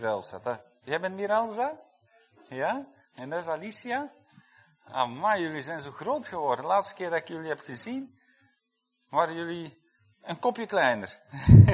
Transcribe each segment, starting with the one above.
Elsa. Jij bent Mirelsa? Ja? En dat is Alicia? Amai, jullie zijn zo groot geworden. De laatste keer dat ik jullie heb gezien, waren jullie een kopje kleiner.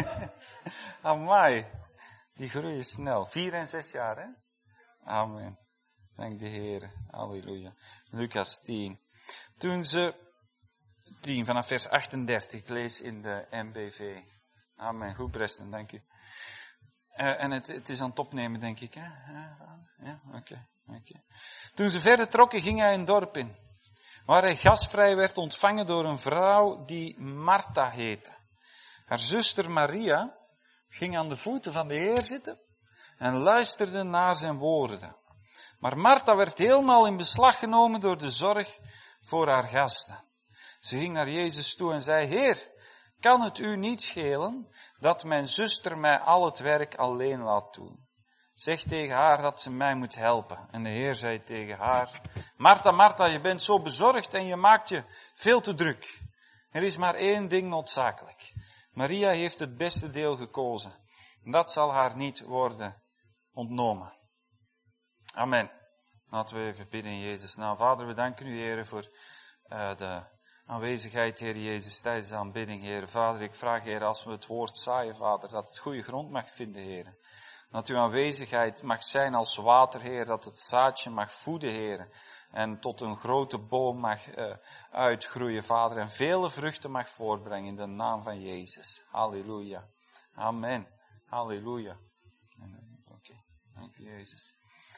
Amai, die groeien snel. 4 en 6 jaar, hè? Amen. Dank de Heer. Halleluja. Lucas 10. Toen ze 10 vanaf vers 38, ik lees in de MBV. Amen. Goed, Preston, dank u. En het is aan het opnemen, denk ik, hè? Ja, oké. Toen ze verder trokken, ging hij een dorp in, waar hij gastvrij werd ontvangen door een vrouw die Martha heette. Haar zuster Maria ging aan de voeten van de Heer zitten en luisterde naar zijn woorden. Maar Martha werd helemaal in beslag genomen door de zorg voor haar gasten. Ze ging naar Jezus toe en zei, Heer, kan het u niet schelen dat mijn zuster mij al het werk alleen laat doen? Zeg tegen haar dat ze mij moet helpen. En de Heer zei tegen haar, Martha, Martha, je bent zo bezorgd en je maakt je veel te druk. Er is maar 1 ding noodzakelijk. Maria heeft het beste deel gekozen. Dat zal haar niet worden ontnomen. Amen. Laten we even bidden in Jezus' naam. Vader, we danken u, Heer, voor de aanwezigheid, Heer Jezus, tijdens de aanbidding, Heer. Vader, ik vraag, Heer, als we het woord zaaien, Vader, dat het goede grond mag vinden, Heer. Dat uw aanwezigheid mag zijn als water, Heer, dat het zaadje mag voeden, Heer. En tot een grote boom mag uitgroeien, Vader, en vele vruchten mag voortbrengen in de naam van Jezus. Halleluja. Amen. Halleluja. Oké. Dank u, Jezus.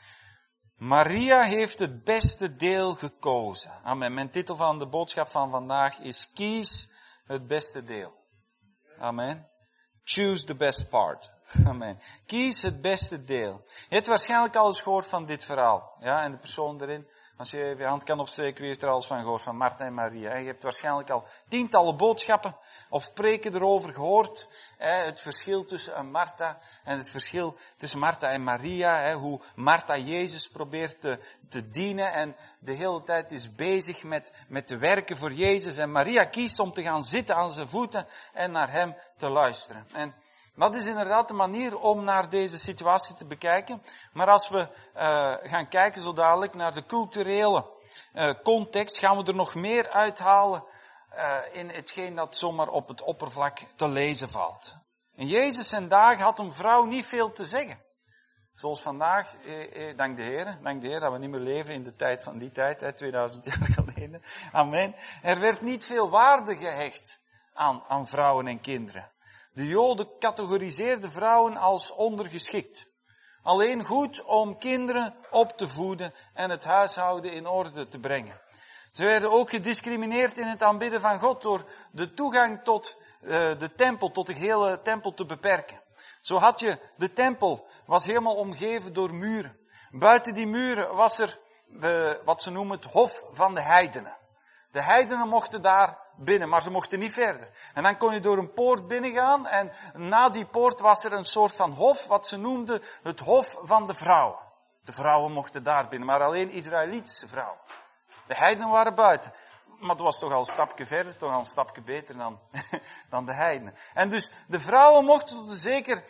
Maria heeft het beste deel gekozen. Amen. Mijn titel van de boodschap van vandaag is Kies het beste deel. Amen. Choose the best part. Amen. Kies het beste deel. Je hebt waarschijnlijk al eens gehoord van dit verhaal. Ja, en de persoon erin. Als je even je hand kan opsteken, wie heeft er al eens van gehoord? Van Martha en Maria. Je hebt waarschijnlijk al tientallen boodschappen of preken erover gehoord. Het verschil tussen een Martha en het verschil tussen Martha en Maria. Hoe Martha Jezus probeert te dienen en de hele tijd is bezig met te werken voor Jezus. En Maria kiest om te gaan zitten aan zijn voeten en naar hem te luisteren. En dat is inderdaad de manier om naar deze situatie te bekijken. Maar als we gaan kijken zo dadelijk naar de culturele context, gaan we er nog meer uithalen in hetgeen dat zomaar op het oppervlak te lezen valt. In Jezus zijn dagen had een vrouw niet veel te zeggen. Zoals vandaag, dank de Heer dat we niet meer leven in de tijd van die tijd, 2000 jaar geleden. Amen. Er werd niet veel waarde gehecht aan vrouwen en kinderen. De Joden categoriseerden vrouwen als ondergeschikt. Alleen goed om kinderen op te voeden en het huishouden in orde te brengen. Ze werden ook gediscrimineerd in het aanbidden van God door de toegang tot de tempel, tot de hele tempel te beperken. Zo had je, de tempel was helemaal omgeven door muren. Buiten die muren was er wat ze noemen het hof van de heidenen. De heidenen mochten daar binnen, maar ze mochten niet verder. En dan kon je door een poort binnengaan en na die poort was er een soort van hof, wat ze noemden het hof van de vrouwen. De vrouwen mochten daar binnen, maar alleen Israëlitische vrouwen. De heidenen waren buiten. Maar het was toch al een stapje verder, toch al een stapje beter dan de heidenen. En dus de vrouwen mochten tot een zeker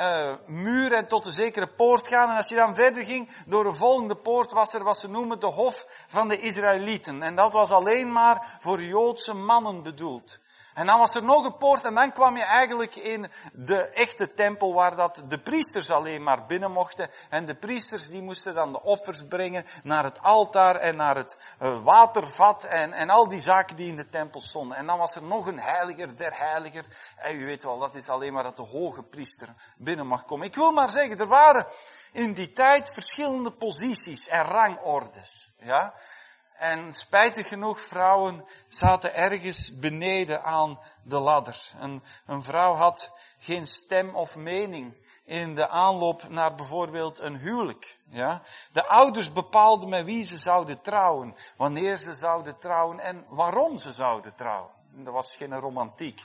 muur en tot een zekere poort gaan. En als je dan verder ging, door een volgende poort was er wat ze noemen de hof van de Israëlieten. En dat was alleen maar voor Joodse mannen bedoeld. En dan was er nog een poort en dan kwam je eigenlijk in de echte tempel waar dat de priesters alleen maar binnen mochten. En de priesters die moesten dan de offers brengen naar het altaar en naar het watervat en al die zaken die in de tempel stonden. En dan was er nog een heiliger der heiliger. En u weet wel, dat is alleen maar dat de hoge priester binnen mag komen. Ik wil maar zeggen, er waren in die tijd verschillende posities en rangordes. Ja. En spijtig genoeg, vrouwen zaten ergens beneden aan de ladder. Een vrouw had geen stem of mening in de aanloop naar bijvoorbeeld een huwelijk. Ja? De ouders bepaalden met wie ze zouden trouwen, wanneer ze zouden trouwen en waarom ze zouden trouwen. Er was geen romantiek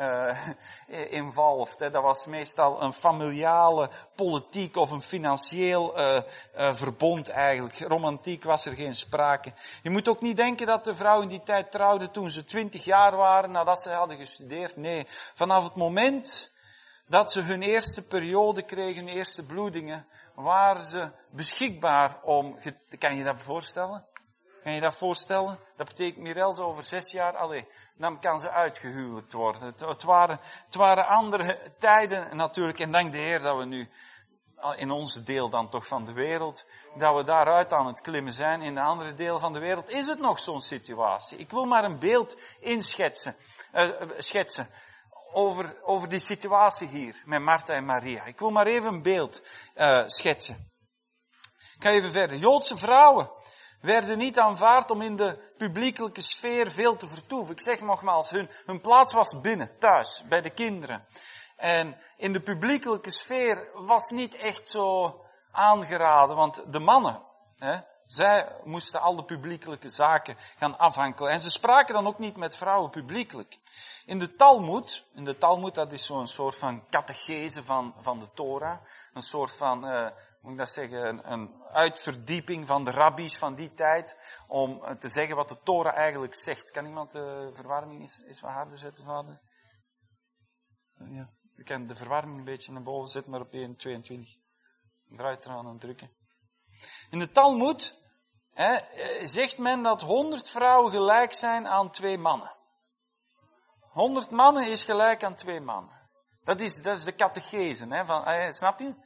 involved. Dat was meestal een familiale politiek of een financieel verbond eigenlijk. Romantiek was er geen sprake. Je moet ook niet denken dat de vrouwen in die tijd trouwden toen ze 20 jaar waren nadat ze hadden gestudeerd. Nee, vanaf het moment dat ze hun eerste periode kregen, hun eerste bloedingen, waren ze beschikbaar om... Kan je dat voorstellen? Kan je dat voorstellen? Dat betekent Mirel zo over 6 jaar, dan kan ze uitgehuwelijkt worden. Het waren andere tijden natuurlijk. En dank de Heer dat we nu in onze deel dan toch van de wereld, dat we daaruit aan het klimmen zijn. In de andere deel van de wereld is het nog zo'n situatie. Ik wil maar een beeld schetsen over die situatie hier met Martha en Maria. Ik wil maar even een beeld schetsen. Ik ga even verder. Joodse vrouwen werden niet aanvaard om in de publiekelijke sfeer veel te vertoeven. Ik zeg nogmaals, hun plaats was binnen, thuis, bij de kinderen. En in de publiekelijke sfeer was niet echt zo aangeraden, want de mannen, zij moesten al de publiekelijke zaken gaan afhankelen. En ze spraken dan ook niet met vrouwen publiekelijk. In de Talmud, dat is zo'n soort van catechese van de Torah, een soort van, moet ik dat zeggen, een uitverdieping van de rabbies van die tijd, om te zeggen wat de Torah eigenlijk zegt. Kan iemand de verwarming is wat harder zetten, vader? Ja, je kan de verwarming een beetje naar boven zetten, maar op 1:22. Eruit eraan en drukken. In de Talmud zegt men dat 100 vrouwen gelijk zijn aan 2 mannen. 100 mannen is gelijk aan 2 mannen. Dat is de catechese, snap je?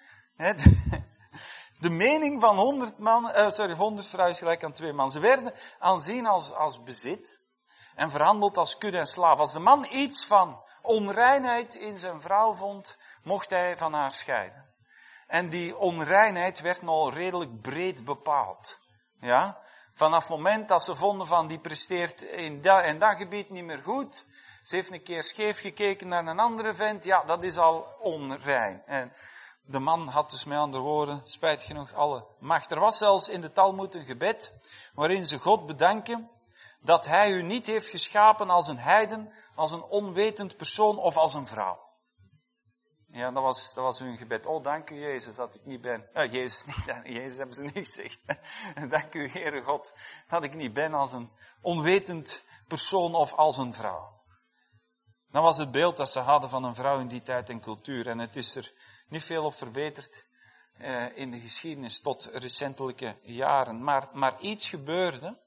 De mening van 100 vrouwen is gelijk aan 2 mannen. Ze werden aanzien als bezit en verhandeld als kudde en slaaf. Als de man iets van onreinheid in zijn vrouw vond, mocht hij van haar scheiden. En die onreinheid werd nog redelijk breed bepaald. Ja? Vanaf het moment dat ze vonden van die presteert in dat en dat gebied niet meer goed, ze heeft een keer scheef gekeken naar een andere vent, ja, dat is al onrein. En de man had dus met andere woorden, spijtig genoeg, alle macht. Er was zelfs in de Talmud een gebed, waarin ze God bedanken, dat hij u niet heeft geschapen als een heiden, als een onwetend persoon of als een vrouw. Ja, dat was hun gebed. Oh, dank u Jezus dat ik niet ben. Jezus hebben ze niet gezegd. Dank u Heere God dat ik niet ben als een onwetend persoon of als een vrouw. Dat was het beeld dat ze hadden van een vrouw in die tijd en cultuur. En het is er niet veel op verbeterd in de geschiedenis tot recentelijke jaren. Maar iets gebeurde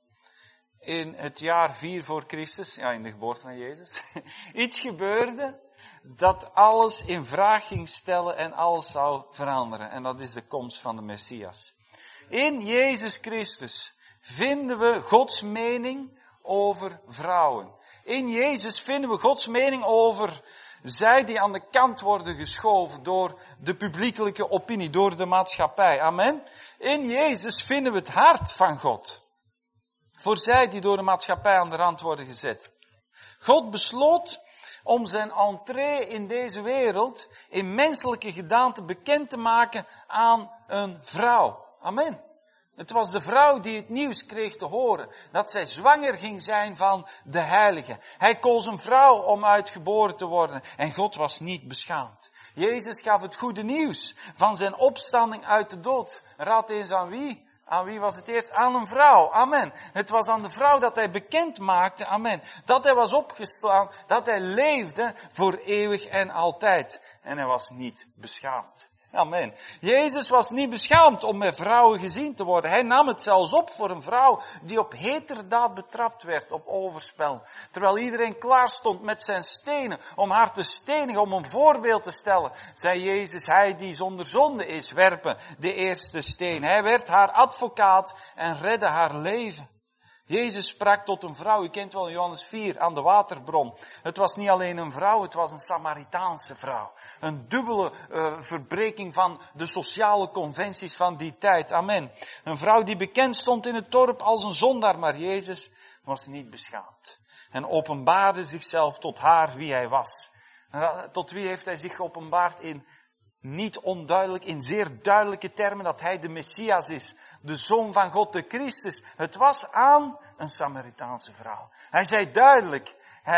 in het jaar 4 voor Christus, ja, in de geboorte van Jezus. Iets gebeurde dat alles in vraag ging stellen en alles zou veranderen. En dat is de komst van de Messias. In Jezus Christus vinden we Gods mening over vrouwen. In Jezus vinden we Gods mening over zij die aan de kant worden geschoven door de publiekelijke opinie, door de maatschappij. Amen. In Jezus vinden we het hart van God. Voor zij die door de maatschappij aan de rand worden gezet. God besloot om zijn entree in deze wereld in menselijke gedaante bekend te maken aan een vrouw. Amen. Het was de vrouw die het nieuws kreeg te horen dat zij zwanger ging zijn van de Heilige. Hij koos een vrouw om uitgeboren te worden en God was niet beschaamd. Jezus gaf het goede nieuws van zijn opstanding uit de dood. Raad eens aan wie? Aan wie was het eerst? Aan een vrouw. Amen. Het was aan de vrouw dat hij bekend maakte. Amen. Dat hij was opgestaan. Dat hij leefde voor eeuwig en altijd. En hij was niet beschaamd. Amen. Jezus was niet beschaamd om met vrouwen gezien te worden. Hij nam het zelfs op voor een vrouw die op heterdaad betrapt werd, op overspel. Terwijl iedereen klaar stond met zijn stenen om haar te stenigen, om een voorbeeld te stellen, zei Jezus, hij die zonder zonde is, werpen de eerste steen. Hij werd haar advocaat en redde haar leven. Jezus sprak tot een vrouw, u kent wel Johannes 4, aan de waterbron. Het was niet alleen een vrouw, het was een Samaritaanse vrouw. Een dubbele verbreking van de sociale conventies van die tijd. Amen. Een vrouw die bekend stond in het dorp als een zondaar, maar Jezus was niet beschaamd. En openbaarde zichzelf tot haar wie hij was. Tot wie heeft hij zich geopenbaard? In niet onduidelijk, in zeer duidelijke termen, dat hij de Messias is. De Zoon van God, de Christus. Het was aan een Samaritaanse vrouw. Hij zei duidelijk,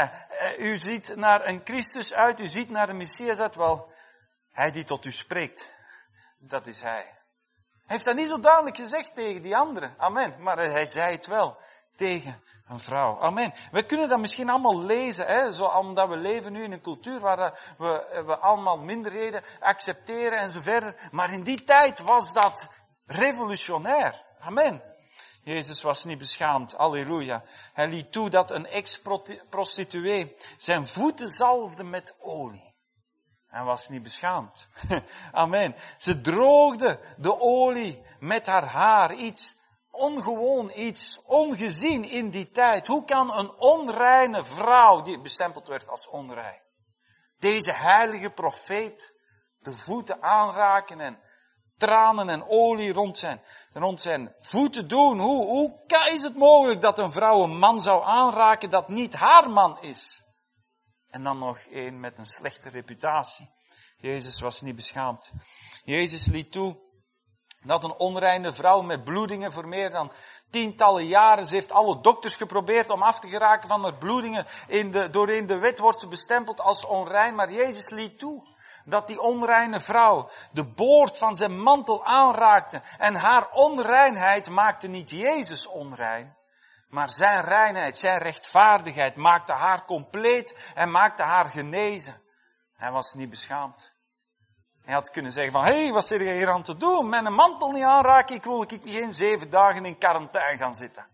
u ziet naar een Christus uit, u ziet naar de Messias uit. Wel, hij die tot u spreekt, dat is hij. Hij heeft dat niet zo duidelijk gezegd tegen die anderen. Amen. Maar hij zei het wel tegen een vrouw. Amen. We kunnen dat misschien allemaal lezen, hè, zo, omdat we leven nu in een cultuur waar we allemaal minderheden accepteren en zo verder. Maar in die tijd was dat revolutionair. Amen. Jezus was niet beschaamd. Halleluja. Hij liet toe dat een ex-prostituee zijn voeten zalfde met olie. Hij was niet beschaamd. Amen. Ze droogde de olie met haar haar. Iets ongewoon, iets ongezien in die tijd. Hoe kan een onreine vrouw, die bestempeld werd als onrein, deze heilige profeet de voeten aanraken en tranen en olie rond zijn voeten doen? Hoe is het mogelijk dat een vrouw een man zou aanraken dat niet haar man is? En dan nog één met een slechte reputatie. Jezus was niet beschaamd. Jezus liet toe dat een onreine vrouw met bloedingen voor meer dan tientallen jaren, ze heeft alle dokters geprobeerd om af te geraken van haar bloedingen. Door de wet wordt ze bestempeld als onrein, maar Jezus liet toe dat die onreine vrouw de boord van zijn mantel aanraakte. En haar onreinheid maakte niet Jezus onrein, maar zijn reinheid, zijn rechtvaardigheid maakte haar compleet en maakte haar genezen. Hij was niet beschaamd. Hij had kunnen zeggen van, hé, wat zit je hier aan te doen? Mijn mantel niet aanraken, ik wil geen 7 dagen in quarantaine gaan zitten.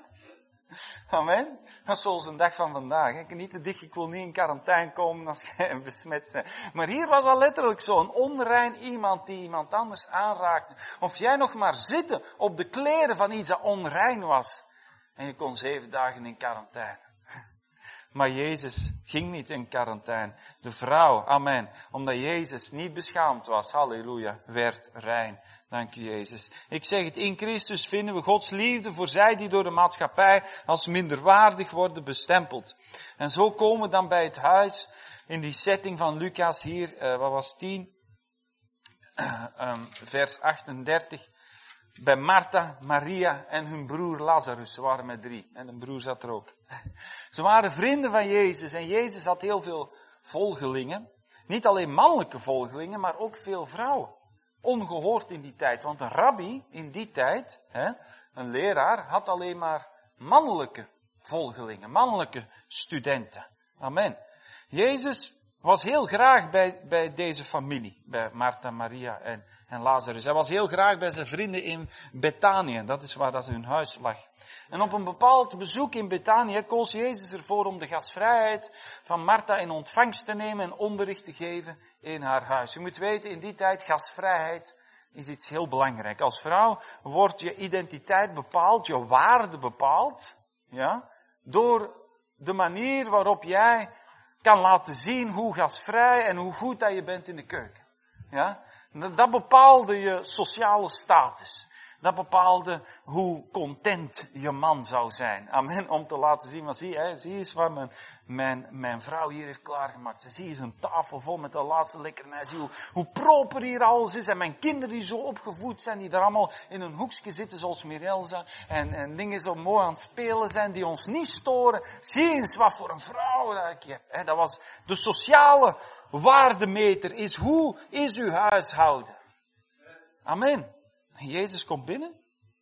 Amen. Dat is zoals een dag van vandaag. Ik niet te dicht, ik wil niet in quarantaine komen als jij besmet bent. Maar hier was dat letterlijk zo. Een onrein iemand die iemand anders aanraakte. Of jij nog maar zitten op de kleren van iets dat onrein was. En je kon 7 dagen in quarantaine. Maar Jezus ging niet in quarantaine. De vrouw, amen, omdat Jezus niet beschaamd was, halleluja, werd rein. Dank u Jezus. Ik zeg het, in Christus vinden we Gods liefde voor zij die door de maatschappij als minderwaardig worden bestempeld. En zo komen we dan bij het huis, in die setting van Lucas hier, wat was 10? Vers 38. Bij Martha, Maria en hun broer Lazarus. Ze waren met 3. En een broer zat er ook. Ze waren vrienden van Jezus. En Jezus had heel veel volgelingen. Niet alleen mannelijke volgelingen, maar ook veel vrouwen. Ongehoord in die tijd. Want een rabbi in die tijd, een leraar, had alleen maar mannelijke volgelingen. Mannelijke studenten. Amen. Jezus was heel graag bij deze familie. Bij Martha, Maria en Lazarus. Hij was heel graag bij zijn vrienden in Betanië. Dat is waar dat hun huis lag. En op een bepaald bezoek in Betanië koos Jezus ervoor om de gastvrijheid van Martha in ontvangst te nemen en onderricht te geven in haar huis. Je moet weten, in die tijd gastvrijheid is iets heel belangrijk. Als vrouw wordt je identiteit bepaald, je waarde bepaald, ja, door de manier waarop jij kan laten zien hoe gastvrij en hoe goed dat je bent in de keuken. Ja? Dat bepaalde je sociale status. Dat bepaalde hoe content je man zou zijn. Amen. Om te laten zien, maar zie eens wat mijn vrouw hier heeft klaargemaakt. Zie eens een tafel vol met de laatste lekkernij. Zie hoe proper hier alles is. En mijn kinderen die zo opgevoed zijn, die daar allemaal in een hoekje zitten zoals Mirelza. En dingen zo mooi aan het spelen zijn, die ons niet storen. Zie eens wat voor een vrouw dat ik heb. Dat was de sociale waardemeter, is hoe is uw huishouden. Amen. Jezus komt binnen.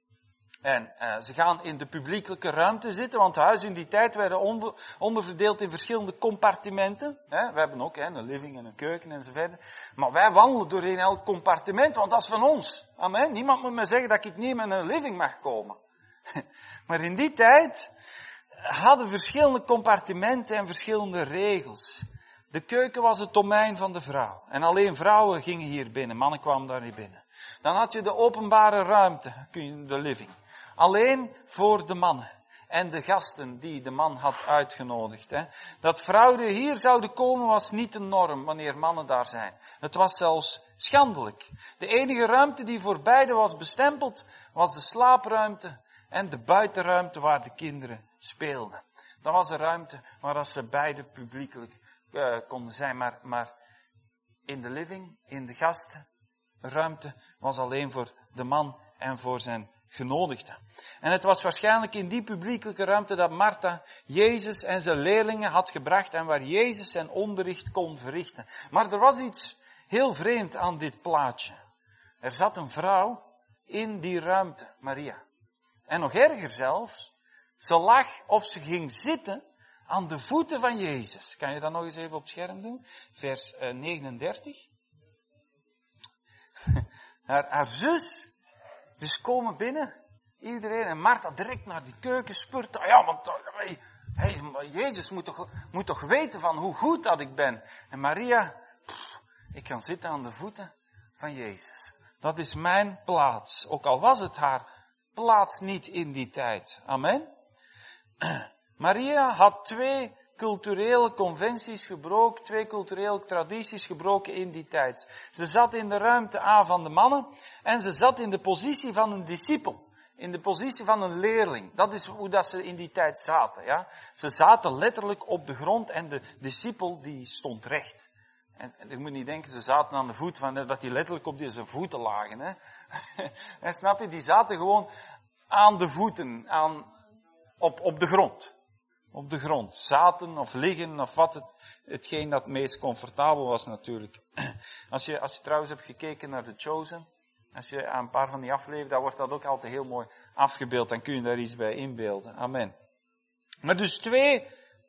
En ze gaan in de publiekelijke ruimte zitten, want de huizen in die tijd werden onderverdeeld in verschillende compartimenten. We hebben ook een living en een keuken en zo verder. Maar wij wandelen doorheen elk compartiment, want dat is van ons. Amen. Niemand moet mij zeggen dat ik niet in een living mag komen. Maar in die tijd hadden verschillende compartimenten en verschillende regels. De keuken was het domein van de vrouw. En alleen vrouwen gingen hier binnen, mannen kwamen daar niet binnen. Dan had je de openbare ruimte, de living. Alleen voor de mannen en de gasten die de man had uitgenodigd. Dat vrouwen hier zouden komen was niet de norm wanneer mannen daar zijn. Het was zelfs schandelijk. De enige ruimte die voor beide was bestempeld was de slaapruimte en de buitenruimte waar de kinderen speelden. Dat was de ruimte waar ze beide publiekelijk konden zijn. Maar in de living, in de gastenruimte, was alleen voor de man en voor zijn genodigden. En het was waarschijnlijk in die publiekelijke ruimte dat Martha Jezus en zijn leerlingen had gebracht en waar Jezus zijn onderricht kon verrichten. Maar er was iets heel vreemd aan dit plaatje. Er zat een vrouw in die ruimte, Maria. En nog erger zelfs, Ze lag of ze ging zitten aan de voeten van Jezus. Kan je dat nog eens even op het scherm doen? Vers 39. Haar zus, dus komen binnen, iedereen, en Martha direct naar die keuken spurt. Ja, want maar Jezus moet toch weten van hoe goed dat ik ben. En Maria, ik kan zitten aan de voeten van Jezus. Dat is mijn plaats, ook al was het haar plaats niet in die tijd. Amen. Maria had 2 culturele conventies gebroken, 2 culturele tradities gebroken in die tijd. Ze zat in de ruimte A van de mannen en ze zat in de positie van een discipel. In de positie van een leerling. Dat is hoe dat ze in die tijd zaten. Ja? Ze zaten letterlijk op de grond en de discipel die stond recht. En je moet niet denken, ze zaten aan de voet van, dat die letterlijk op deze voeten lagen. Hè? En snap je, die zaten gewoon aan de voeten, op de grond. Op de grond. Zaten of liggen of hetgeen dat het meest comfortabel was natuurlijk. Als je trouwens hebt gekeken naar The Chosen, als je aan een paar van die afleveringen, dan wordt dat ook altijd heel mooi afgebeeld. Dan kun je daar iets bij inbeelden. Amen. Maar dus 2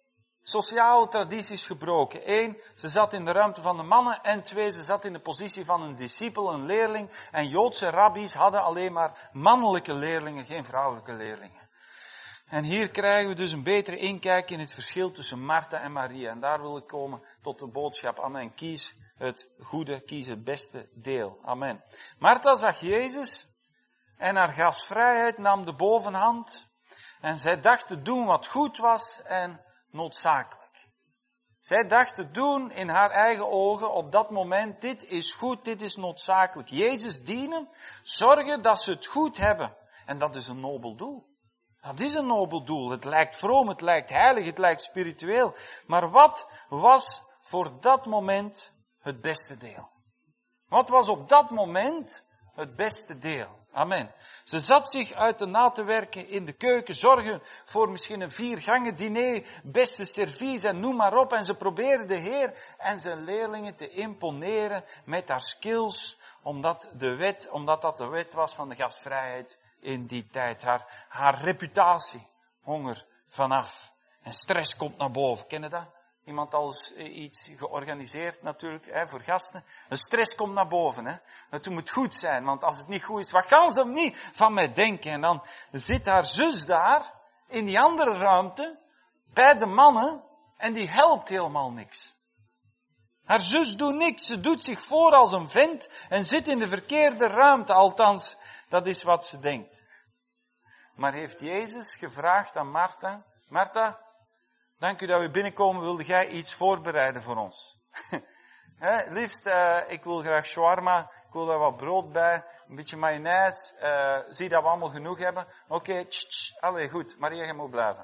sociale tradities gebroken. 1, ze zat in de ruimte van de mannen. En 2, ze zat in de positie van een discipel, een leerling. En Joodse rabbies hadden alleen maar mannelijke leerlingen, geen vrouwelijke leerlingen. En hier krijgen we dus een betere inkijk in het verschil tussen Martha en Maria. En daar wil ik komen tot de boodschap. Amen. Kies het goede, kies het beste deel. Amen. Martha zag Jezus en haar gastvrijheid nam de bovenhand. En zij dacht te doen wat goed was en noodzakelijk. Zij dacht te doen in haar eigen ogen op dat moment, dit is goed, dit is noodzakelijk. Jezus dienen, zorgen dat ze het goed hebben. En dat is een nobel doel. Dat is een nobel doel. Het lijkt vroom, het lijkt heilig, het lijkt spiritueel. Maar wat was voor dat moment het beste deel? Wat was op dat moment het beste deel? Amen. Ze zat zich uit de na te werken in de keuken, zorgen voor misschien een 4 gangen diner, beste servies en noem maar op. En ze probeerde de Heer en zijn leerlingen te imponeren met haar skills, omdat dat de wet was van de gastvrijheid in die tijd. Haar reputatie, honger vanaf. En stress komt naar boven. Ken je dat? Iemand als iets georganiseerd natuurlijk, voor gasten. De stress komt naar boven. Het moet goed zijn, want als het niet goed is, wat gaan ze niet van mij denken? En dan zit haar zus daar, in die andere ruimte, bij de mannen, en die helpt helemaal niks. Haar zus doet niks, ze doet zich voor als een vent en zit in de verkeerde ruimte, althans, dat is wat ze denkt. Maar heeft Jezus gevraagd aan Martha, Martha, dank u dat we binnenkomen, wilde jij iets voorbereiden voor ons? Liefst, ik wil graag shawarma, ik wil daar wat brood bij, een beetje mayonaise, zie dat we allemaal genoeg hebben. Oké, allee, goed, Maria, je moet blijven.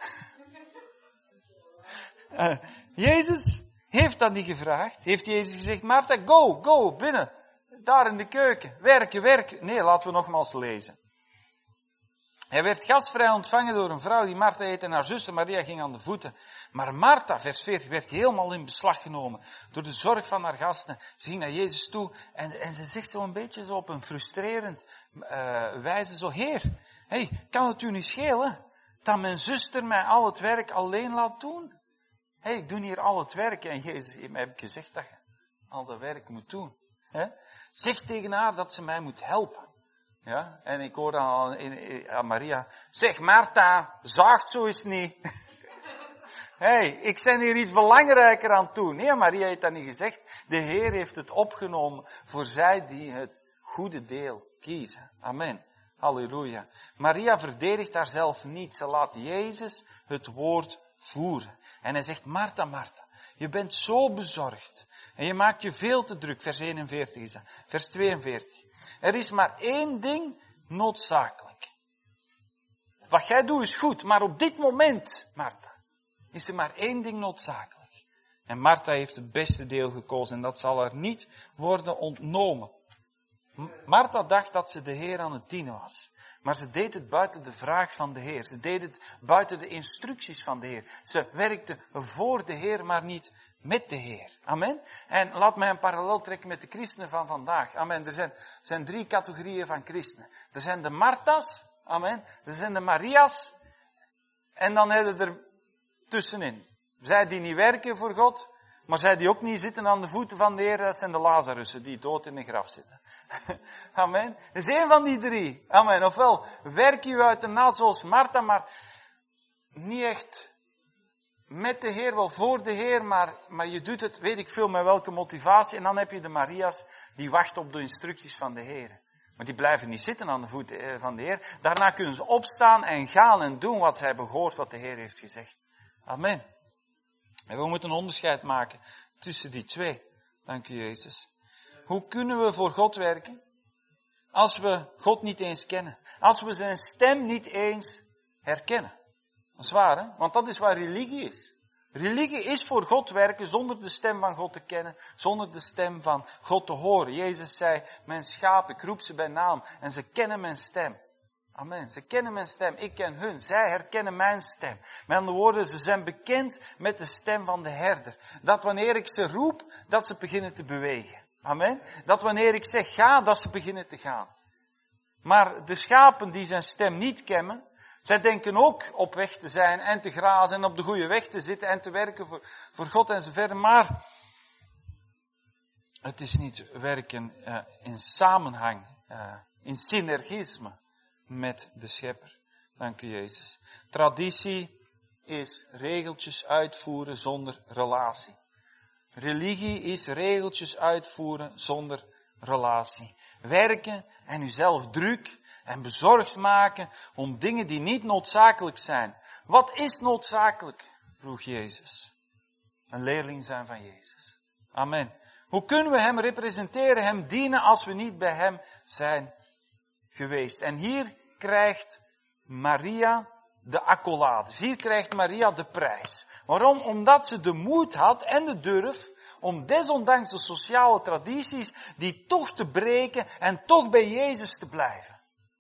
Jezus heeft dat niet gevraagd. Heeft Jezus gezegd, Martha, go, binnen. Daar in de keuken, werken. Nee, laten we nogmaals lezen. Hij werd gastvrij ontvangen door een vrouw die Martha heette en haar zuster Maria ging aan de voeten. Maar Martha, vers 40, werd helemaal in beslag genomen door de zorg van haar gasten. Ze ging naar Jezus toe en ze zegt zo een beetje zo op een frustrerend wijze zo, Heer, kan het u niet schelen dat mijn zuster mij al het werk alleen laat doen? Ik doe hier al het werk en Jezus heeft mij gezegd dat je al dat werk moet doen. Zeg tegen haar dat ze mij moet helpen. Ja, en ik hoor dan aan Maria, zeg Martha, zaagt zo eens niet. Ik ben hier iets belangrijker aan het doen. Nee, Maria heeft dat niet gezegd. De Heer heeft het opgenomen voor zij die het goede deel kiezen. Amen. Halleluja. Maria verdedigt haarzelf niet. Ze laat Jezus het woord voeren. En hij zegt, Martha, Martha, je bent zo bezorgd. En je maakt je veel te druk. Vers 41 is dat. Vers 42. Er is maar 1 ding noodzakelijk. Wat jij doet is goed, maar op dit moment, Martha, is er maar 1 ding noodzakelijk. En Martha heeft het beste deel gekozen en dat zal haar niet worden ontnomen. Martha dacht dat ze de Heer aan het dienen was. Maar ze deed het buiten de vraag van de Heer. Ze deed het buiten de instructies van de Heer. Ze werkte voor de Heer, maar niet met de Heer. Amen. En laat mij een parallel trekken met de christenen van vandaag. Amen. Er zijn 3 categorieën van christenen. Er zijn de Martha's. Amen. Er zijn de Maria's. En dan hebben er tussenin. Zij die niet werken voor God, maar zij die ook niet zitten aan de voeten van de Heer, dat zijn de Lazarussen die dood in een graf zitten. Amen. Dat is één van die drie. Amen. Ofwel werk je uit de naad zoals Martha, maar niet echt met de Heer, wel voor de Heer, maar je doet het, weet ik veel, met welke motivatie. En dan heb je de Maria's die wachten op de instructies van de Heer. Maar die blijven niet zitten aan de voeten van de Heer. Daarna kunnen ze opstaan en gaan en doen wat ze hebben gehoord, wat de Heer heeft gezegd. Amen. En we moeten een onderscheid maken tussen die twee. Dank u, Jezus. Hoe kunnen we voor God werken? Als we God niet eens kennen. Als we zijn stem niet eens herkennen. Dat is waar, hè? Want dat is waar religie is. Religie is voor God werken zonder de stem van God te kennen, zonder de stem van God te horen. Jezus zei, mijn schapen, ik roep ze bij naam en ze kennen mijn stem. Amen. Ze kennen mijn stem, ik ken hun. Zij herkennen mijn stem. Met andere woorden, ze zijn bekend met de stem van de herder. Dat wanneer ik ze roep, dat ze beginnen te bewegen. Amen. Dat wanneer ik zeg ga, dat ze beginnen te gaan. Maar de schapen die zijn stem niet kennen, zij denken ook op weg te zijn en te grazen en op de goede weg te zitten en te werken voor God en zo verder. Maar het is niet werken in samenhang, in synergisme met de Schepper. Dank u, Jezus. Traditie is regeltjes uitvoeren zonder relatie. Religie is regeltjes uitvoeren zonder relatie. Werken en uzelf druk en bezorgd maken om dingen die niet noodzakelijk zijn. Wat is noodzakelijk? Vroeg Jezus. Een leerling zijn van Jezus. Amen. Hoe kunnen we hem representeren, hem dienen als we niet bij hem zijn geweest? En hier krijgt Maria de accolades. Hier krijgt Maria de prijs. Waarom? Omdat ze de moed had en de durf om desondanks de sociale tradities die toch te breken en toch bij Jezus te blijven.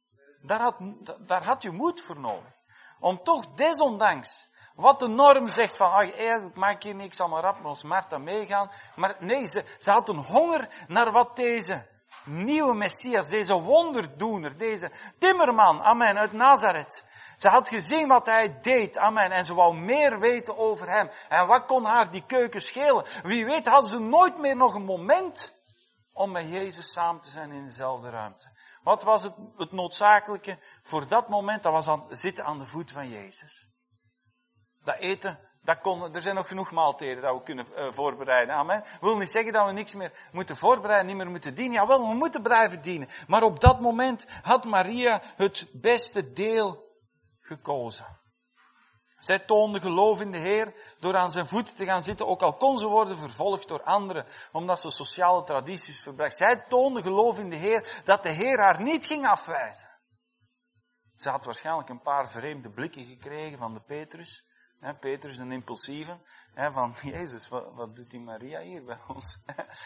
Daar had je moed voor nodig. Om toch desondanks wat de norm zegt van, eigenlijk maak hier niks, zal maar rap met ons Martha meegaan. Maar nee, ze had een honger naar wat deze nieuwe Messias, deze wonderdoener, deze timmerman, amen, uit Nazareth. Ze had gezien wat hij deed, amen, en ze wou meer weten over hem. En wat kon haar die keuken schelen? Wie weet hadden ze nooit meer nog een moment om met Jezus samen te zijn in dezelfde ruimte. Wat was het noodzakelijke voor dat moment? Dat was zitten aan de voet van Jezus. Dat eten, er zijn nog genoeg maaltijden dat we kunnen voorbereiden. Amen. Dat wil niet zeggen dat we niks meer moeten voorbereiden, niet meer moeten dienen. Jawel, we moeten blijven dienen. Maar op dat moment had Maria het beste deel gekozen. Zij toonde geloof in de Heer door aan zijn voeten te gaan zitten, ook al kon ze worden vervolgd door anderen, omdat ze sociale tradities verbrak. Zij toonde geloof in de Heer, dat de Heer haar niet ging afwijzen. Ze had waarschijnlijk een paar vreemde blikken gekregen van de Petrus. Petrus, een impulsieve, van Jezus, wat doet die Maria hier bij ons?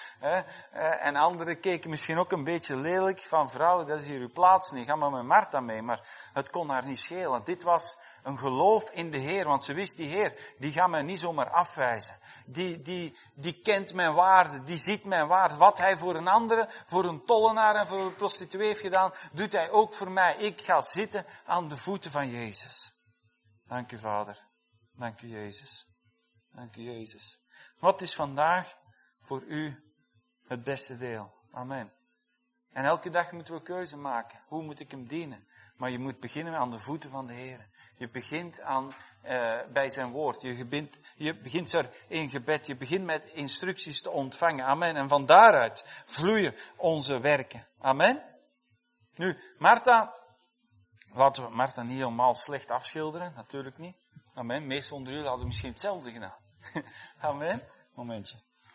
En anderen keken misschien ook een beetje lelijk van vrouw, dat is hier uw plaats niet, ga maar met Martha mee. Maar het kon haar niet schelen. Dit was een geloof in de Heer, want ze wist die Heer, die gaat mij niet zomaar afwijzen. Die kent mijn waarde, die ziet mijn waarde. Wat hij voor een andere, voor een tollenaar en voor een prostituee heeft gedaan, doet hij ook voor mij. Ik ga zitten aan de voeten van Jezus. Dank u, Vader. Dank u, Jezus. Dank u, Jezus. Wat is vandaag voor u het beste deel? Amen. En elke dag moeten we keuze maken. Hoe moet ik hem dienen? Maar je moet beginnen aan de voeten van de Heer. Je begint bij zijn woord. Je begint in gebed. Je begint met instructies te ontvangen. Amen. En van daaruit vloeien onze werken. Amen. Nu, Martha, laten we Martha niet helemaal slecht afschilderen. Natuurlijk niet. Amen. Meestal onder jullie hadden misschien hetzelfde gedaan. Amen. Momentje.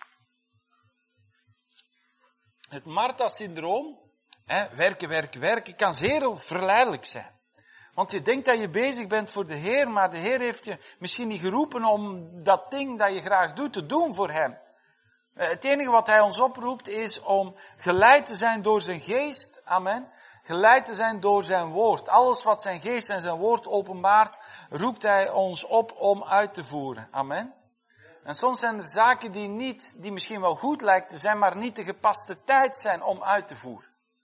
Het Martha-syndroom, werken, kan zeer verleidelijk zijn. Want je denkt dat je bezig bent voor de Heer, maar de Heer heeft je misschien niet geroepen om dat ding dat je graag doet te doen voor Hem. Het enige wat Hij ons oproept is om geleid te zijn door zijn geest. Amen. Geleid te zijn door zijn woord. Alles wat zijn geest en zijn woord openbaart, roept hij ons op om uit te voeren. Amen. En soms zijn er zaken die misschien wel goed lijken te zijn, maar niet de gepaste tijd zijn om uit te voeren.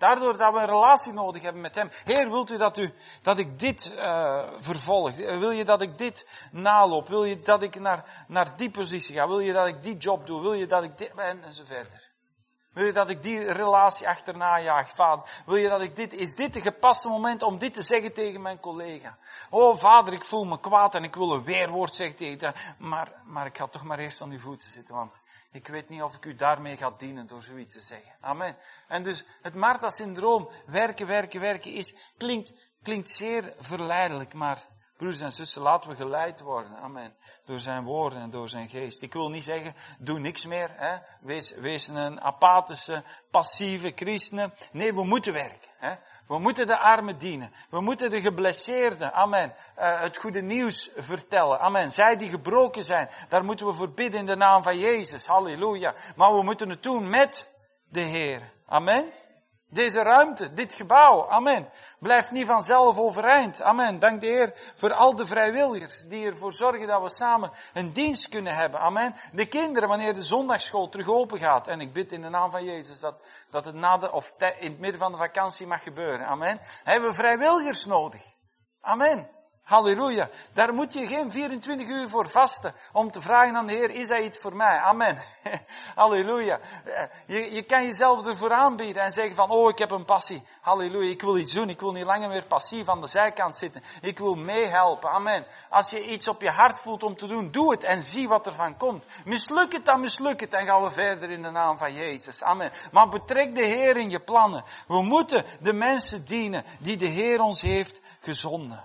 Daardoor dat we een relatie nodig hebben met hem. Heer, wilt u dat ik dit vervolg? Wil je dat ik dit naloop? Wil je dat ik naar die positie ga? Wil je dat ik die job doe? Wil je dat ik dit... En zo verder. Wil je dat ik die relatie achterna jaag, vader? Wil je dat ik dit... Is dit het gepaste moment om dit te zeggen tegen mijn collega? Oh, vader, ik voel me kwaad en ik wil een weerwoord zeggen tegen dat. Maar ik ga toch maar eerst aan uw voeten zitten, want ik weet niet of ik u daarmee ga dienen door zoiets te zeggen. Amen. En dus het Martha-syndroom, werken, klinkt zeer verleidelijk, maar broers en zussen, laten we geleid worden. Amen. Door zijn woorden en door zijn geest. Ik wil niet zeggen, doe niks meer. Hè? Wees een apathische, passieve christenen. Nee, we moeten werken. Hè? We moeten de armen dienen. We moeten de geblesseerden, amen, het goede nieuws vertellen. Amen. Zij die gebroken zijn, daar moeten we voor bidden in de naam van Jezus. Halleluja. Maar we moeten het doen met de Heer. Amen. Deze ruimte, dit gebouw, amen, blijft niet vanzelf overeind. Amen. Dank de Heer voor al de vrijwilligers die ervoor zorgen dat we samen een dienst kunnen hebben. Amen. De kinderen, wanneer de zondagsschool terug open gaat. En ik bid in de naam van Jezus dat het in het midden van de vakantie mag gebeuren. Amen. Hebben we vrijwilligers nodig. Amen. Halleluja. Daar moet je geen 24 uur voor vasten om te vragen aan de Heer, is hij iets voor mij? Amen. Halleluja. Je kan jezelf ervoor aanbieden en zeggen van, oh, ik heb een passie. Halleluja. Ik wil iets doen. Ik wil niet langer meer passief aan de zijkant zitten. Ik wil meehelpen. Amen. Als je iets op je hart voelt om te doen, doe het en zie wat er van komt. Misluk het, dan gaan we verder in de naam van Jezus. Amen. Maar betrek de Heer in je plannen. We moeten de mensen dienen die de Heer ons heeft gezonden.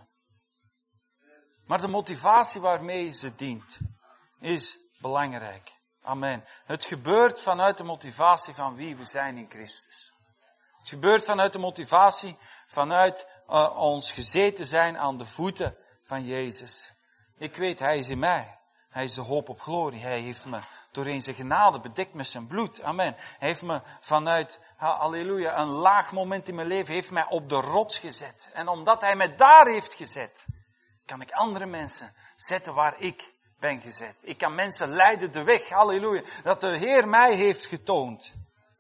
Maar de motivatie waarmee ze dient, is belangrijk. Amen. Het gebeurt vanuit de motivatie van wie we zijn in Christus. Het gebeurt vanuit de motivatie, vanuit ons gezeten zijn aan de voeten van Jezus. Ik weet, hij is in mij. Hij is de hoop op glorie. Hij heeft me doorheen zijn genade bedekt met zijn bloed. Amen. Hij heeft me vanuit, halleluja, een laag moment in mijn leven, heeft mij op de rots gezet. En omdat hij mij daar heeft gezet, kan ik andere mensen zetten waar ik ben gezet. Ik kan mensen leiden de weg, halleluja, dat de Heer mij heeft getoond.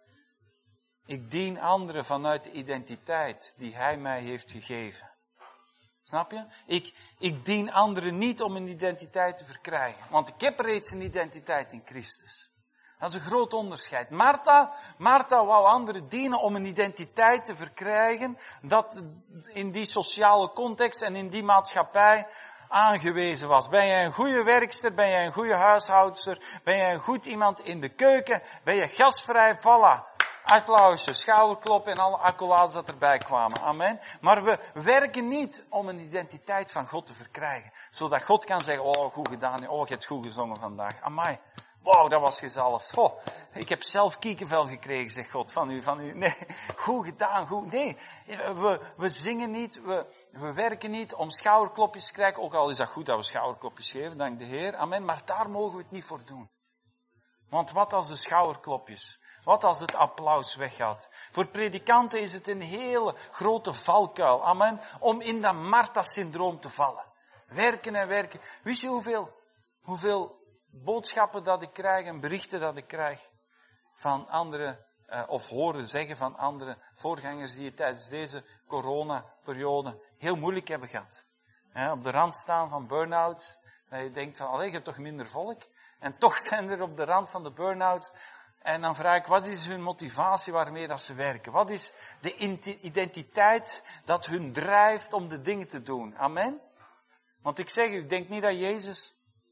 Ik dien anderen vanuit de identiteit die Hij mij heeft gegeven. Snap je? Ik dien anderen niet om een identiteit te verkrijgen, want ik heb reeds een identiteit in Christus. Dat is een groot onderscheid. Martha wou anderen dienen om een identiteit te verkrijgen dat in die sociale context en in die maatschappij aangewezen was. Ben jij een goede werkster? Ben jij een goede huishoudster? Ben jij een goed iemand in de keuken? Ben je gastvrij? Voilà. Applausje, schouderklop en alle accolades dat erbij kwamen. Amen. Maar we werken niet om een identiteit van God te verkrijgen. Zodat God kan zeggen, oh, goed gedaan. Oh, je hebt goed gezongen vandaag. Amai. Wow, dat was gezalfd. Oh, ik heb zelf kiekenvel gekregen, zegt God, van u. Nee, goed gedaan, goed. Nee, we zingen niet, we werken niet om schouderklopjes te krijgen. Ook al is dat goed dat we schouderklopjes geven, dank de Heer. Amen. Maar daar mogen we het niet voor doen. Want wat als de schouderklopjes, wat als het applaus weggaat? Voor predikanten is het een hele grote valkuil, amen, om in dat Martha-syndroom te vallen. Werken en werken. Wist je hoeveel boodschappen dat ik krijg en berichten dat ik krijg van anderen, of horen zeggen van andere voorgangers die het tijdens deze coronaperiode heel moeilijk hebben gehad. Op de rand staan van burn-out. Dat je denkt van, je hebt toch minder volk? En toch zijn er op de rand van de burn-out. En dan vraag ik, wat is hun motivatie waarmee dat ze werken? Wat is de identiteit dat hun drijft om de dingen te doen? Amen? Want ik zeg u, ik denk niet dat Jezus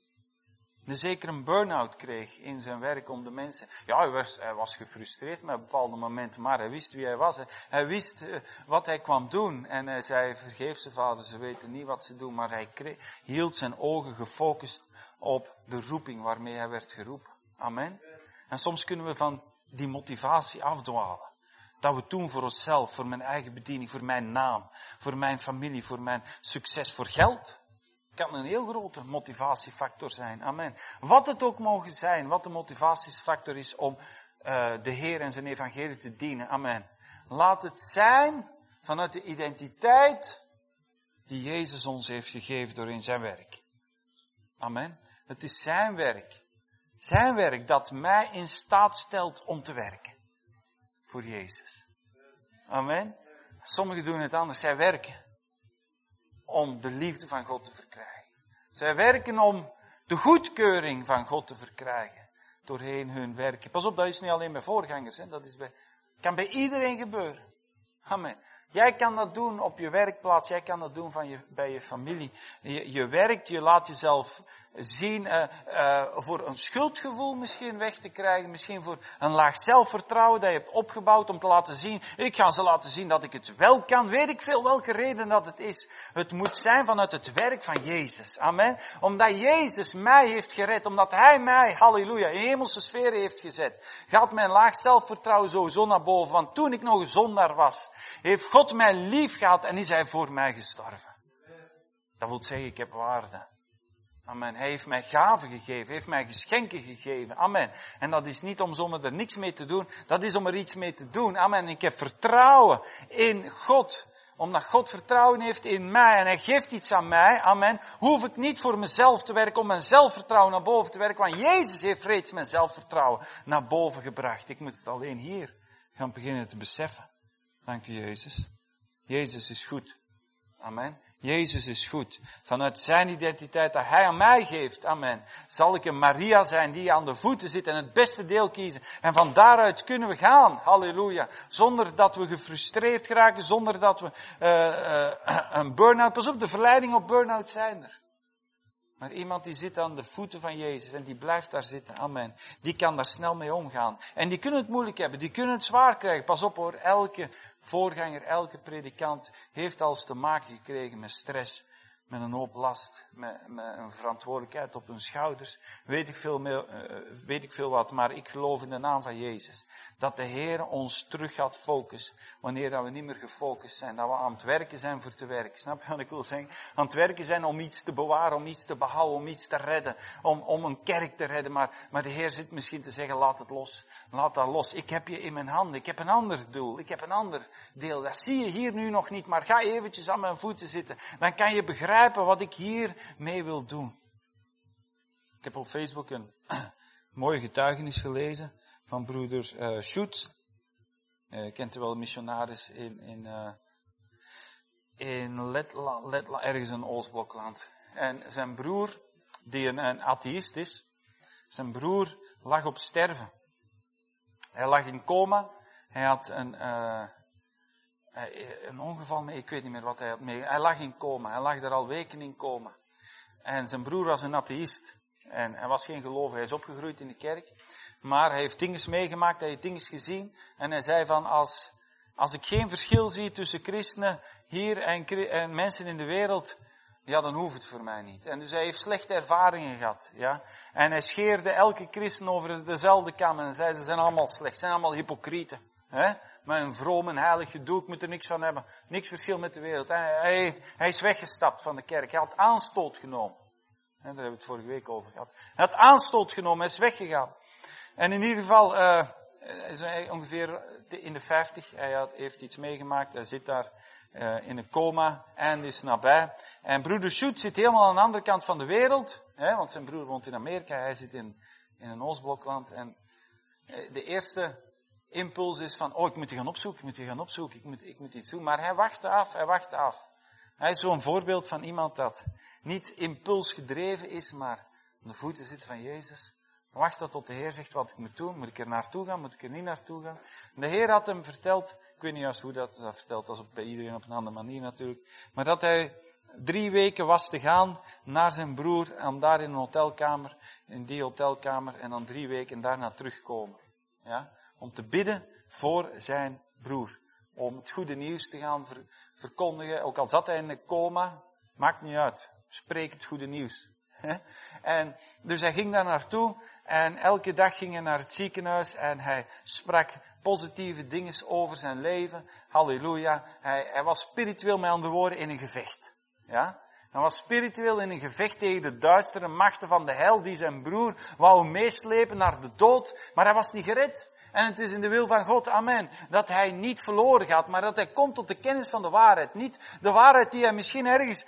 zeker een burn-out kreeg in zijn werk om de mensen. Ja, hij was gefrustreerd met bepaalde momenten, maar hij wist wie hij was. Hij wist wat hij kwam doen. En hij zei, vergeef ze vader, ze weten niet wat ze doen. Maar hij hield zijn ogen gefocust op de roeping waarmee hij werd geroepen. Amen. En soms kunnen we van die motivatie afdwalen. Dat we het doen voor onszelf, voor mijn eigen bediening, voor mijn naam, voor mijn familie, voor mijn succes, voor geld. Kan een heel grote motivatiefactor zijn. Amen. Wat het ook mogen zijn, wat de motivatiefactor is om de Heer en zijn evangelie te dienen. Amen. Laat het zijn vanuit de identiteit die Jezus ons heeft gegeven door in zijn werk. Amen. Het is zijn werk. Zijn werk dat mij in staat stelt om te werken. Voor Jezus. Amen. Sommigen doen het anders. Zij werken om de liefde van God te verkrijgen. Zij werken om de goedkeuring van God te verkrijgen. Doorheen hun werken. Pas op, dat is niet alleen bij voorgangers. Hè. Dat kan bij iedereen gebeuren. Amen. Jij kan dat doen op je werkplaats. Jij kan dat doen bij je familie. Je werkt, je laat jezelf zien voor een schuldgevoel misschien weg te krijgen. Misschien voor een laag zelfvertrouwen dat je hebt opgebouwd om te laten zien. Ik ga ze laten zien dat ik het wel kan. Weet ik veel welke reden dat het is. Het moet zijn vanuit het werk van Jezus. Amen. Omdat Jezus mij heeft gered. Omdat Hij mij, halleluja, in hemelse sferen heeft gezet. Gaat mijn laag zelfvertrouwen sowieso naar boven. Want toen ik nog een zondaar was, heeft God mij lief gehad en is Hij voor mij gestorven. Dat wil zeggen, ik heb waarde. Amen. Hij heeft mij gaven gegeven, heeft mij geschenken gegeven. Amen. En dat is niet om zomaar er niks mee te doen, dat is om er iets mee te doen. Amen. Ik heb vertrouwen in God. Omdat God vertrouwen heeft in mij en Hij geeft iets aan mij. Amen. Hoef ik niet voor mezelf te werken, om mijn zelfvertrouwen naar boven te werken. Want Jezus heeft reeds mijn zelfvertrouwen naar boven gebracht. Ik moet het alleen hier gaan beginnen te beseffen. Dank u, Jezus. Jezus is goed. Amen. Jezus is goed. Vanuit zijn identiteit dat Hij aan mij geeft. Amen. Zal ik een Maria zijn die aan de voeten zit en het beste deel kiezen. En van daaruit kunnen we gaan. Halleluja. Zonder dat we gefrustreerd geraken. Zonder dat we een burn-out. Pas op, de verleidingen op burn-out zijn er. Maar iemand die zit aan de voeten van Jezus en die blijft daar zitten. Amen. Die kan daar snel mee omgaan. En die kunnen het moeilijk hebben. Die kunnen het zwaar krijgen. Pas op hoor. Elke voorganger, elke predikant heeft al eens te maken gekregen met stress. Met een hoop last. Met een verantwoordelijkheid op hun schouders. Weet ik veel wat. Maar ik geloof in de naam van Jezus. Dat de Heer ons terug gaat focussen. Wanneer dat we niet meer gefocust zijn. Dat we aan het werken zijn voor te werken. Snap je wat ik wil zeggen? Aan het werken zijn om iets te bewaren. Om iets te behouden. Om iets te redden. Om een kerk te redden. Maar de Heer zit misschien te zeggen, laat het los. Laat dat los. Ik heb je in mijn handen. Ik heb een ander doel. Ik heb een ander deel. Dat zie je hier nu nog niet. Maar ga eventjes aan mijn voeten zitten. Dan kan je begrijpen wat ik hier mee wil doen. Ik heb op Facebook een mooie getuigenis gelezen van broeder Schut. Kent u wel, een missionaris in Letland, ergens in Oostblokland. En zijn broer, die een atheïst is, zijn broer lag op sterven. Hij lag in coma. Hij had een ongeval mee, ik weet niet meer wat hij had mee. Hij lag in coma. Hij lag er al weken in coma. En zijn broer was een atheïst. En hij was geen gelovige. Hij is opgegroeid in de kerk. Maar hij heeft dingen meegemaakt, hij heeft dingen gezien. En hij zei van, als ik geen verschil zie tussen christenen hier en mensen in de wereld, ja, dan hoeft het voor mij niet. En dus hij heeft slechte ervaringen gehad. Ja. En hij scheerde elke christen over dezelfde kam. En zei, ze zijn allemaal slecht, ze zijn allemaal hypocrieten. Hè? Met een vroom en heilig gedoe, ik moet er niks van hebben. Niks verschil met de wereld. Hij is weggestapt van de kerk. Hij had aanstoot genomen. Daar hebben we het vorige week over gehad. Hij had aanstoot genomen, hij is weggegaan. En in ieder geval, is hij ongeveer in de 50. Hij heeft iets meegemaakt. Hij zit daar in een coma. En is nabij. En broeder Schut zit helemaal aan de andere kant van de wereld. Hè, want zijn broer woont in Amerika. Hij zit in een Oostblokland. En de eerste impuls is van, ik moet die gaan opzoeken. Ik moet iets doen. Maar hij wachtte af. Hij is zo'n voorbeeld van iemand dat niet impulsgedreven is, maar aan de voeten zit van Jezus. Wacht tot de Heer zegt wat ik moet doen. Moet ik er naartoe gaan? Moet ik er niet naartoe gaan? De Heer had hem verteld, ik weet niet juist hoe dat verteld, dat is bij iedereen op een andere manier natuurlijk, maar dat hij 3 weken was te gaan naar zijn broer, om daar in een hotelkamer, in die hotelkamer, en dan 3 weken daarna terugkomen. Ja? Om te bidden voor zijn broer. Om het goede nieuws te gaan verkondigen. Ook al zat hij in een coma, maakt niet uit. Spreek het goede nieuws. En dus hij ging daar naartoe en elke dag ging hij naar het ziekenhuis en hij sprak positieve dingen over zijn leven. Halleluja. Hij was spiritueel, met andere woorden, in een gevecht. Ja? Hij was spiritueel in een gevecht tegen de duistere machten van de hel die zijn broer wou meeslepen naar de dood, maar hij was niet gered. En het is in de wil van God, amen, dat hij niet verloren gaat, maar dat hij komt tot de kennis van de waarheid. Niet de waarheid die hij misschien ergens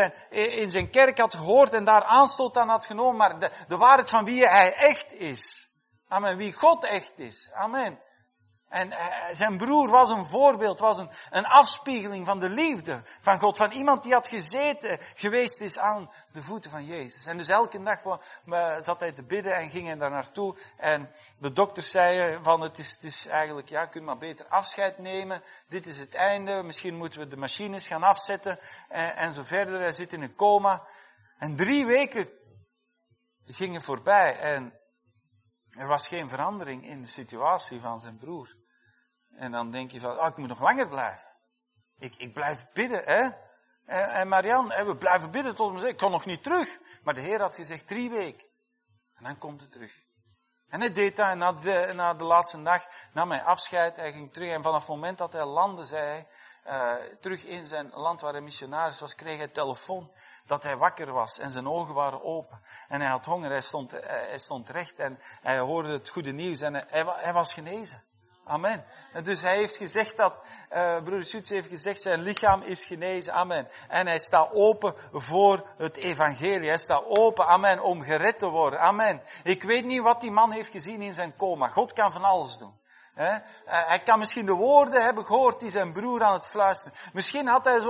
in zijn kerk had gehoord en daar aanstoot aan had genomen, maar de waarheid van wie hij echt is. Amen, wie God echt is. Amen. En zijn broer was een voorbeeld, was een afspiegeling van de liefde van God. Van iemand die had geweest is aan de voeten van Jezus. En dus elke dag zat hij te bidden en ging hij daar naartoe. En de dokters zeiden van het is eigenlijk, ja, je kunt maar beter afscheid nemen. Dit is het einde, misschien moeten we de machines gaan afzetten en zo verder. Hij zit in een coma. En 3 weken gingen voorbij en er was geen verandering in de situatie van zijn broer. En dan denk je van, ik moet nog langer blijven. Ik blijf bidden, hè. En Marianne, we blijven bidden tot ik kon nog niet terug. Maar de Heer had gezegd 3 weken. En dan komt hij terug. En hij deed dat en na de laatste dag nam hij afscheid. Hij ging terug en vanaf het moment dat hij landde, zei hij, terug in zijn land waar hij missionaris was, kreeg hij telefoon dat hij wakker was en zijn ogen waren open. En hij had honger, hij stond recht en hij hoorde het goede nieuws en hij was genezen. Amen. En dus hij heeft gezegd dat, broeder Schutz heeft gezegd, zijn lichaam is genezen. Amen. En hij staat open voor het evangelie. Hij staat open, amen, om gered te worden. Amen. Ik weet niet wat die man heeft gezien in zijn coma. God kan van alles doen. Hij kan misschien de woorden hebben gehoord die zijn broer aan het fluisteren. Misschien had hij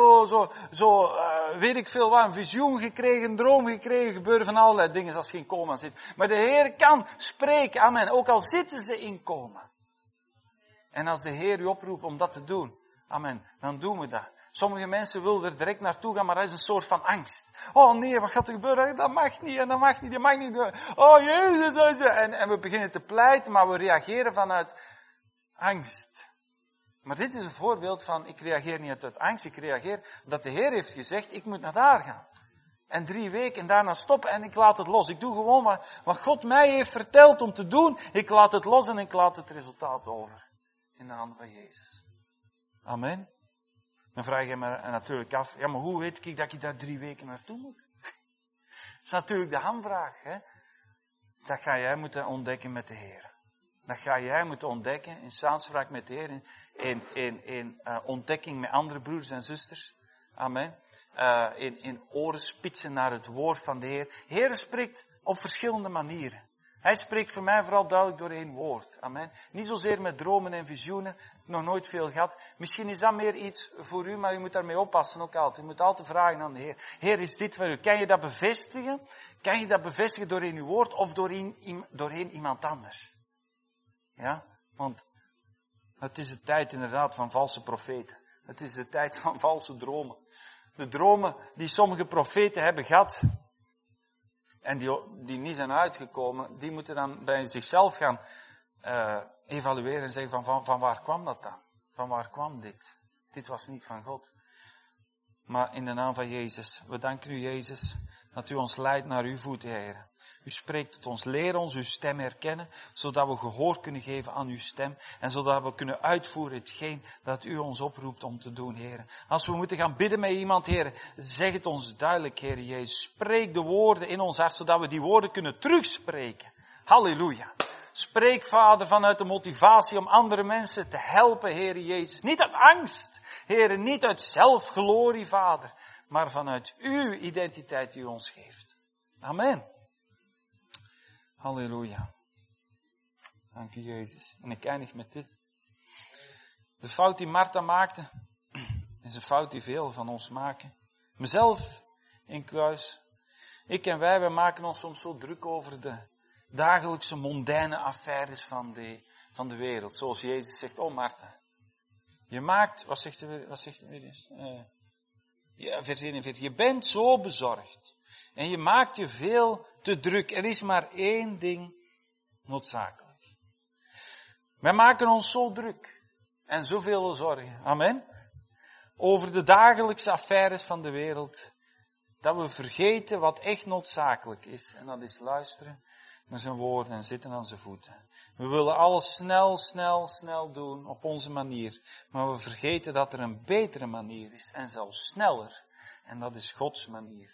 weet ik veel wat, een visioen gekregen, een droom gekregen, gebeuren van allerlei dingen als je in coma zit. Maar de Heer kan spreken, amen, ook al zitten ze in coma. En als de Heer u oproept om dat te doen, amen, dan doen we dat. Sommige mensen willen er direct naartoe gaan, maar dat is een soort van angst. Oh nee, wat gaat er gebeuren? Dat mag niet, en dat mag niet, dat mag niet. Oh Jezus, en we beginnen te pleiten, maar we reageren vanuit angst. Maar dit is een voorbeeld van, ik reageer niet uit angst, ik reageer dat de Heer heeft gezegd, ik moet naar daar gaan. En 3 weken en daarna stoppen en ik laat het los. Ik doe gewoon wat God mij heeft verteld om te doen. Ik laat het los en ik laat het resultaat over. In de handen van Jezus. Amen. Dan vraag je me natuurlijk af, ja, maar hoe weet ik dat ik daar 3 weken naartoe moet? Dat is natuurlijk de hamvraag, hè. Dat ga jij moeten ontdekken met de Heer. Dat ga jij moeten ontdekken in samenspraak met de Heer, in ontdekking met andere broers en zusters. Amen. In orenspitsen naar het woord van de Heer. De Heer spreekt op verschillende manieren. Hij spreekt voor mij vooral duidelijk door 1 woord. Amen. Niet zozeer met dromen en visioenen. Nog nooit veel gehad. Misschien is dat meer iets voor u, maar u moet daarmee oppassen ook altijd. U moet altijd vragen aan de Heer. Heer, is dit voor u? Kan je dat bevestigen? Kan je dat bevestigen door in uw woord of doorheen iemand anders? Ja? Want het is de tijd inderdaad van valse profeten. Het is de tijd van valse dromen. De dromen die sommige profeten hebben gehad. En die niet zijn uitgekomen, die moeten dan bij zichzelf gaan evalueren en zeggen van waar kwam dat dan? Van waar kwam dit? Dit was niet van God. Maar in de naam van Jezus, we danken u Jezus, dat u ons leidt naar uw voeten, Heer. U spreekt tot ons, leer ons uw stem herkennen, zodat we gehoor kunnen geven aan uw stem en zodat we kunnen uitvoeren hetgeen dat u ons oproept om te doen, Heer. Als we moeten gaan bidden met iemand, Heer, zeg het ons duidelijk, Heer Jezus. Spreek de woorden in ons hart, zodat we die woorden kunnen terugspreken. Halleluja. Spreek, Vader, vanuit de motivatie om andere mensen te helpen, Heer Jezus. Niet uit angst, Heer, niet uit zelfglorie, Vader, maar vanuit uw identiteit die u ons geeft. Amen. Halleluja. Dank u, Jezus. En ik eindig met dit. De fout die Martha maakte, is een fout die veel van ons maken. Mezelf in kluis. Ik en wij maken ons soms zo druk over de dagelijkse mondaine affaires van de wereld. Zoals Jezus zegt, oh Martha. Je maakt, wat zegt er weer eens? Vers 41. Je bent zo bezorgd. En je maakt je veel te druk. Er is maar 1 ding noodzakelijk. Wij maken ons zo druk. En zoveel zorgen. Amen. Over de dagelijkse affaires van de wereld. Dat we vergeten wat echt noodzakelijk is. En dat is luisteren naar zijn woorden en zitten aan zijn voeten. We willen alles snel doen op onze manier. Maar we vergeten dat er een betere manier is. En zelfs sneller. En dat is Gods manier.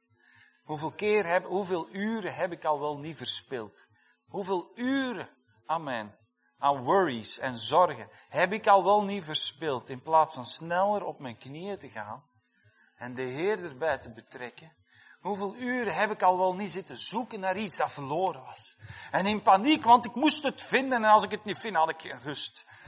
Hoeveel uren heb ik al wel niet verspild? Hoeveel uren, amen, aan worries en zorgen heb ik al wel niet verspild, in plaats van sneller op mijn knieën te gaan en de Heer erbij te betrekken? Hoeveel uren heb ik al wel niet zitten zoeken naar iets dat verloren was? En in paniek, want ik moest het vinden en als ik het niet vind, had ik geen rust.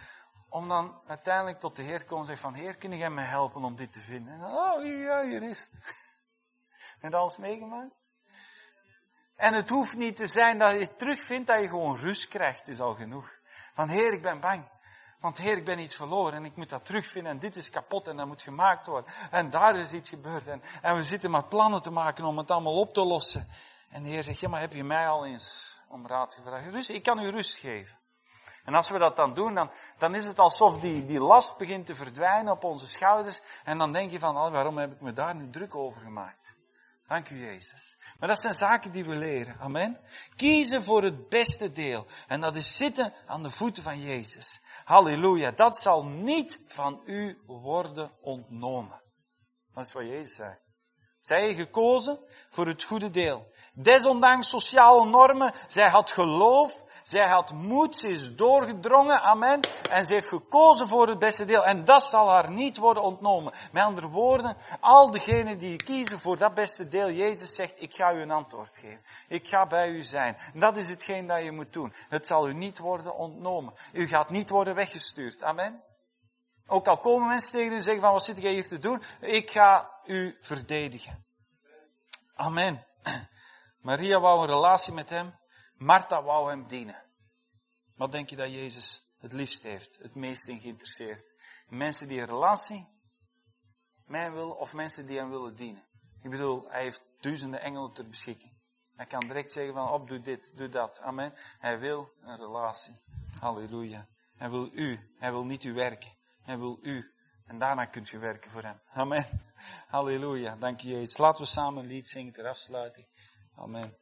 om dan uiteindelijk tot de Heer te komen en zeggen van, Heer, kun jij mij helpen om dit te vinden? En dan, oh ja, hier is het. Heb je alles meegemaakt? En het hoeft niet te zijn dat je het terugvindt, dat je gewoon rust krijgt, is al genoeg. Van, Heer, ik ben bang. Want Heer, ik ben iets verloren en ik moet dat terugvinden en dit is kapot en dat moet gemaakt worden. En daar is iets gebeurd en we zitten maar plannen te maken om het allemaal op te lossen. En de Heer zegt, ja, maar heb je mij al eens om raad gevraagd? Rust, ik kan u rust geven. En als we dat dan doen, dan is het alsof die last begint te verdwijnen op onze schouders. En dan denk je van, oh, waarom heb ik me daar nu druk over gemaakt? Dank u, Jezus. Maar dat zijn zaken die we leren. Amen. Kiezen voor het beste deel. En dat is zitten aan de voeten van Jezus. Halleluja. Dat zal niet van u worden ontnomen. Dat is wat Jezus zei. Zij gekozen voor het goede deel. Desondanks sociale normen. Zij had geloof. Zij had moed. Ze is doorgedrongen. Amen. En ze heeft gekozen voor het beste deel. En dat zal haar niet worden ontnomen. Met andere woorden, al degenen die kiezen voor dat beste deel. Jezus zegt, ik ga u een antwoord geven. Ik ga bij u zijn. En dat is hetgeen dat je moet doen. Het zal u niet worden ontnomen. U gaat niet worden weggestuurd. Amen. Ook al komen mensen tegen u en zeggen van, wat zit jij hier te doen? Ik ga u verdedigen. Amen. Maria wou een relatie met hem. Martha wou hem dienen. Wat denk je dat Jezus het liefst heeft? Het meest in geïnteresseerd? Mensen die een relatie met hem willen of mensen die hem willen dienen? Ik bedoel, hij heeft duizenden engelen ter beschikking. Hij kan direct zeggen van, op, doe dit, doe dat. Amen. Hij wil een relatie. Halleluja. Hij wil u. Hij wil niet u werken. Hij wil u. En daarna kunt u werken voor hem. Amen. Halleluja. Dank je, Jezus. Laten we samen een lied zingen ter afsluiting. Amen.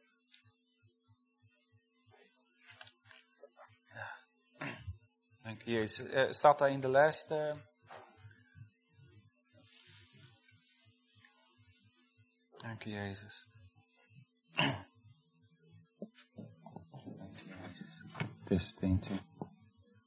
Ja. Dank je, Jezus. Staat dat in de lijst? Dank je, Jezus. Dank je, Jezus. Het is 1, 2.